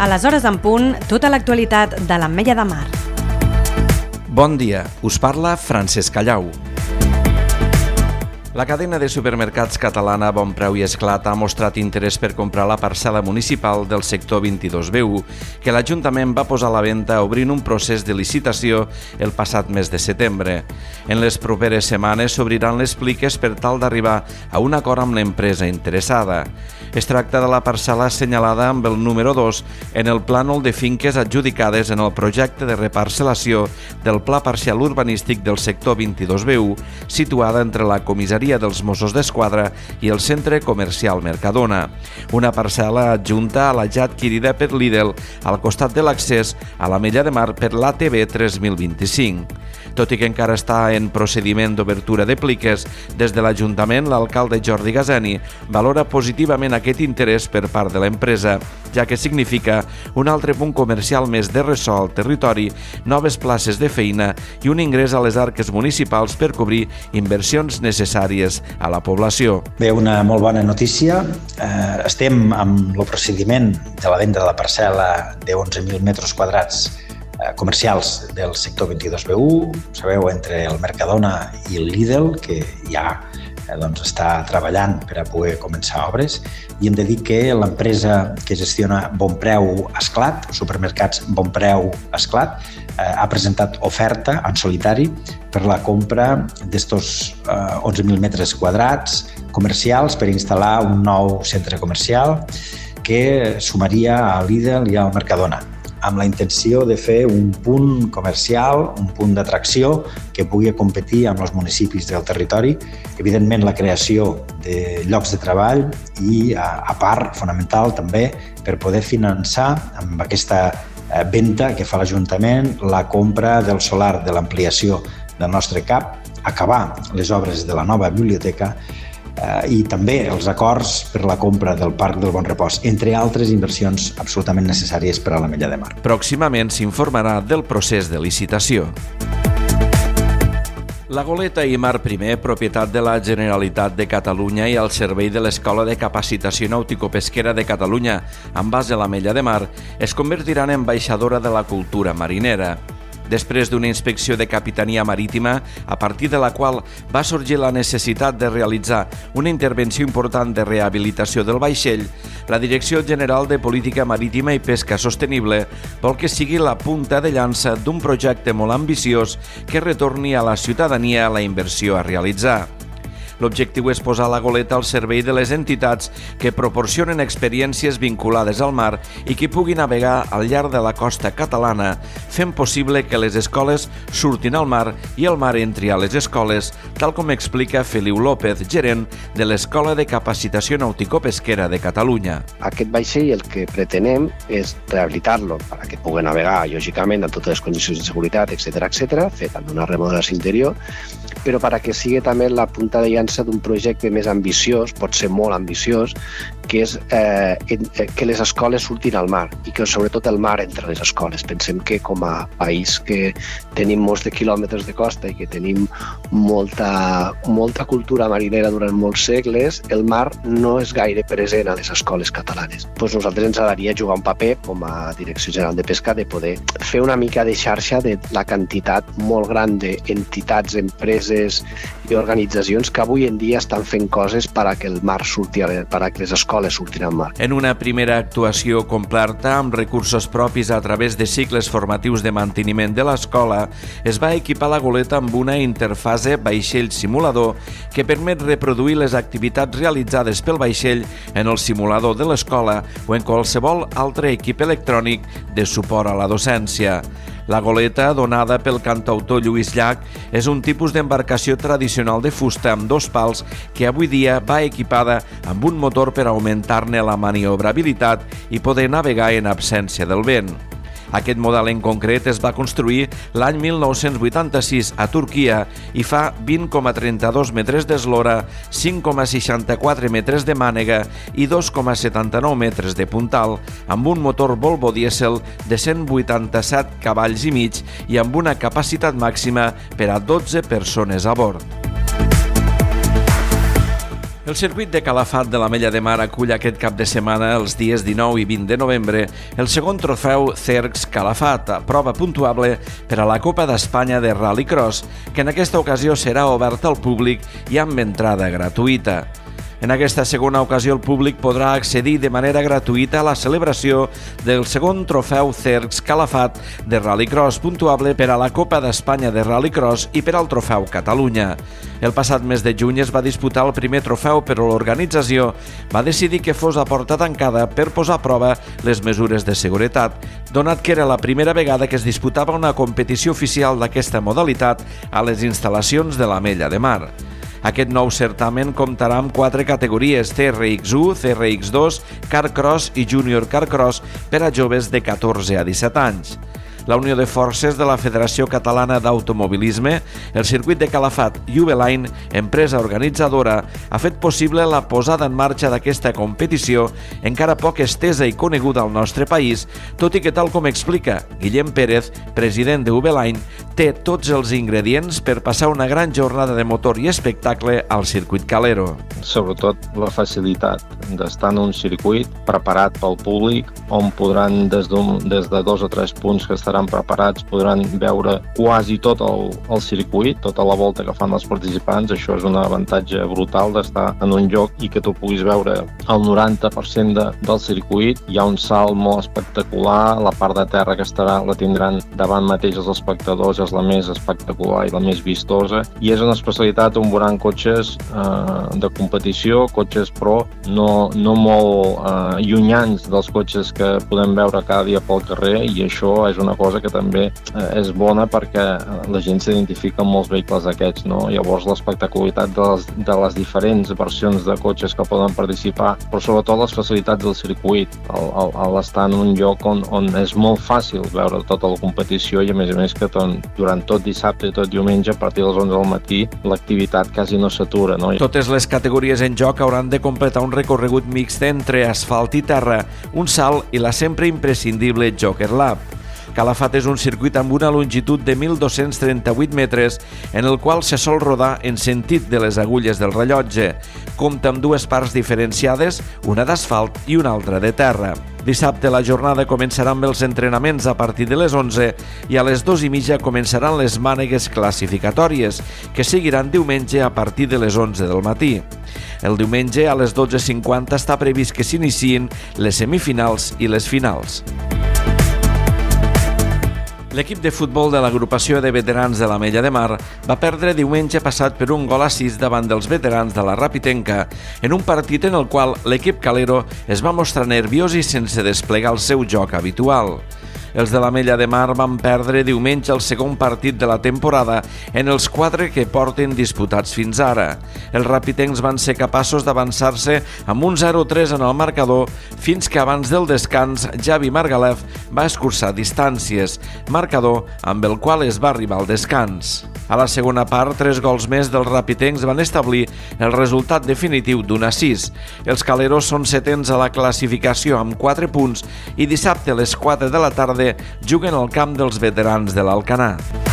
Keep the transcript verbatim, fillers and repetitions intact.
A les hores en punt, tota l'actualitat de l'Ametlla de Mar. Bon dia, us parla Francesc Callau. La cadena de supermercats catalana Bonpreu i Esclat ha mostrat interès per comprar la parcel·la municipal del sector vint-i-dos B u, que l'Ajuntament va posar a la venda obrint un procés de licitació el passat mes de setembre. En les properes setmanes s'obriran les pliques per tal d'arribar a un acord amb l'empresa interessada. Es tracta de la parcel·la assenyalada amb el número dos en el plànol de finques adjudicades en el projecte de reparcel·lació del Pla Parcial Urbanístic del sector vint-i-dos B u, situada entre la comissaria dels Mossos d'Esquadra i el centre comercial Mercadona. Una parcel·la adjunta a la ja adquirida per Lidl al costat de l'accés a l'Ametlla de Mar per l'A T B tres mil vint-i-cinc. Tot i que encara està en procediment d'obertura de pliques, des de l'Ajuntament l'alcalde Jordi Gazeni valora positivament aquest interès per part de l'empresa, ja que significa un altre punt comercial més de ressò al territori, noves places de feina i un ingrés a les arques municipals per cobrir inversions necessàries a la població. Bé, una molt bona notícia. Eh, estem amb el procediment de la venda de la parcel·la de onze mil metres quadrats comercials del sector vint-i-dos B u, sabeu, entre el Mercadona i el Lidl, que ja eh, doncs, està treballant per a poder començar obres, i hem de dir que l'empresa que gestiona Bonpreu Esclat, supermercats Bonpreu Esclat, eh, ha presentat oferta en solitari per la compra d'estos eh, onze mil metres quadrats comercials per instal·lar un nou centre comercial que sumaria a Lidl i al Mercadona, amb la intenció de fer un punt comercial, un punt d'atracció que pugui competir amb els municipis del territori, evidentment la creació de llocs de treball i, a, a part, fonamental també, per poder finançar amb aquesta eh, venda que fa l'Ajuntament la compra del solar de l'ampliació del nostre C A P, acabar les obres de la nova biblioteca i també els acords per la compra del Parc del Bon Repòs, entre altres inversions absolutament necessàries per a l'Ametlla de Mar. Pròximament s'informarà del procés de licitació. La Goleta i Mar Primer, propietat de la Generalitat de Catalunya i al servei de l'Escola de Capacitació Nàutico-Pesquera de Catalunya, amb base a l'Ametlla de Mar, es convertiran en ambaixadora de la cultura marinera. Després d'una inspecció de Capitania Marítima, a partir de la qual va sorgir la necessitat de realitzar una intervenció important de rehabilitació del vaixell, la Direcció General de Política Marítima i Pesca Sostenible vol que sigui la punta de llança d'un projecte molt ambiciós que retorni a la ciutadania la inversió a realitzar. L'objectiu és posar la Goleta al servei de les entitats que proporcionen experiències vinculades al mar i que pugui navegar al llarg de la costa catalana, fent possible que les escoles surtin al mar i el mar entri a les escoles, tal com explica Feliu López, gerent de l'Escola de Capacitació Nàutico-Pesquera de Catalunya. Aquest vaixell el que pretenem és rehabilitar-lo perquè pugui navegar, lògicament, en totes les condicions de seguretat, etcètera, etcètera, fet amb una remodelació interior, però perquè sigui també la punta de llança d'un projecte més ambiciós, pot ser molt ambiciós, que és eh, que les escoles surtin al mar i que sobretot el mar entre les escoles. Pensem que com a país que tenim molts de quilòmetres de costa i que tenim molta, molta cultura marinera durant molts segles, el mar no és gaire present a les escoles catalanes. Pues nosaltres ens agradaria jugar un paper com a Direcció General de Pesca de poder fer una mica de xarxa de la quantitat molt gran d'entitats, empreses i organitzacions que avui en dia estan fent coses per a que el mar surti, per a que les escoles surtin al mar. En una primera actuació completa amb recursos propis a través de cicles formatius de manteniment de l'escola, es va equipar la Goleta amb una interfase vaixell simulador que permet reproduir les activitats realitzades pel vaixell en el simulador de l'escola o en qualsevol altre equip electrònic de suport a la docència. La Goleta, donada pel cantautor Lluís Llach, és un tipus d'embarcació tradicional de fusta amb dos pals que avui dia va equipada amb un motor per augmentar-ne la maniobrabilitat i poder navegar en absència del vent. Aquest model en concret es va construir l'any mil nou-cents vuitanta-sis a Turquia i fa vint coma trenta-dos metres d'eslora, cinc coma seixanta-quatre metres de mànega i dos coma setanta-nou metres de puntal, amb un motor Volvo dièsel de cent vuitanta-set cavalls i mig i amb una capacitat màxima per a dotze persones a bord. El circuit de Calafat de l'Ametlla de Mar acull aquest cap de setmana, els dies dinou i vint de novembre, el segon trofeu Cercs Calafat, prova puntuable per a la Copa d'Espanya de Rallycross, que en aquesta ocasió serà oberta al públic i amb entrada gratuïta. En aquesta segona ocasió el públic podrà accedir de manera gratuïta a la celebració del segon trofeu Cercs Calafat de Rallycross, puntuable per a la Copa d'Espanya de Rallycross i per al trofeu Catalunya. El passat mes de juny es va disputar el primer trofeu, però l'organització va decidir que fos a porta tancada per posar a prova les mesures de seguretat, donat que era la primera vegada que es disputava una competició oficial d'aquesta modalitat a les instal·lacions de l'Ametlla de Mar. Aquest nou certamen comptarà amb quatre categories: C R X u, C R X dos, Carcross i Junior Carcross per a joves de catorze a disset anys. La Unió de Forces de la Federació Catalana d'Automobilisme, el circuit de Calafat i Ubeline, empresa organitzadora, ha fet possible la posada en marxa d'aquesta competició, encara poc estesa i coneguda al nostre país, tot i que, tal com explica Guillem Pérez, president de Ubeline, té tots els ingredients per passar una gran jornada de motor i espectacle al circuit calero. Sobretot la facilitat d'estar en un circuit preparat pel públic, on podran des, des de dos o tres punts que estaran preparats, podran veure quasi tot el, el circuit, tota la volta que fan els participants. Això és un avantatge brutal d'estar en un lloc i que tu puguis veure el noranta per cent de, del circuit. Hi ha un salt molt espectacular, la part de terra que estarà la tindran davant mateix els espectadors, és la més espectacular i la més vistosa, i és una especialitat on veuran cotxes eh, de competició, cotxes pro, no, no molt eh, llunyans dels cotxes que podem veure cada dia pel carrer, i això és una cosa que també eh, és bona perquè la gent s'identifica amb molts vehicles d'aquests, no? Llavors l'espectacularitat de les, de les diferents versions de cotxes que poden participar, però sobretot les facilitats del circuit, l'estar en un lloc on, on és molt fàcil veure tota la competició, i a més a més que ton, durant tot dissabte i tot diumenge, a partir de les onze del matí, l'activitat quasi no s'atura, no? Totes les categories en joc hauran de completar un recorregut mixt entre asfalt i terra, un salt i la sempre imprescindible Joker Lap. Calafat és un circuit amb una longitud de mil dos-cents trenta-vuit metres, en el qual se sol rodar en sentit de les agulles del rellotge. Compta amb dues parts diferenciades, una d'asfalt i una altra de terra. Dissabte la jornada començarà amb els entrenaments a partir de les onze i a les dues i mitja començaran les mànegues classificatòries, que seguiran diumenge a partir de les onze del matí. El diumenge a les dotze cinquanta està previst que s'iniciïn les semifinals i les finals. L'equip de futbol de l'agrupació de veterans de l'Ametlla de Mar va perdre diumenge passat per un gol a sis davant dels veterans de la Rapitenca, en un partit en el qual l'equip calero es va mostrar nerviós i sense desplegar el seu joc habitual. Els de l'Ametlla de Mar van perdre diumenge el segon partit de la temporada en els quatre que porten disputats fins ara. Els rapitencs van ser capaços d'avançar-se amb un zero tres en el marcador fins que abans del descans Javi Margalef va escurçar distàncies, marcador amb el qual es va arribar al descans. A la segona part, tres gols més dels rapitencs van establir el resultat definitiu d'un a sis. Els caleros són setens a la classificació amb quatre punts i dissabte a les quatre de la tarda juguen al camp dels veterans de l'Alcanar.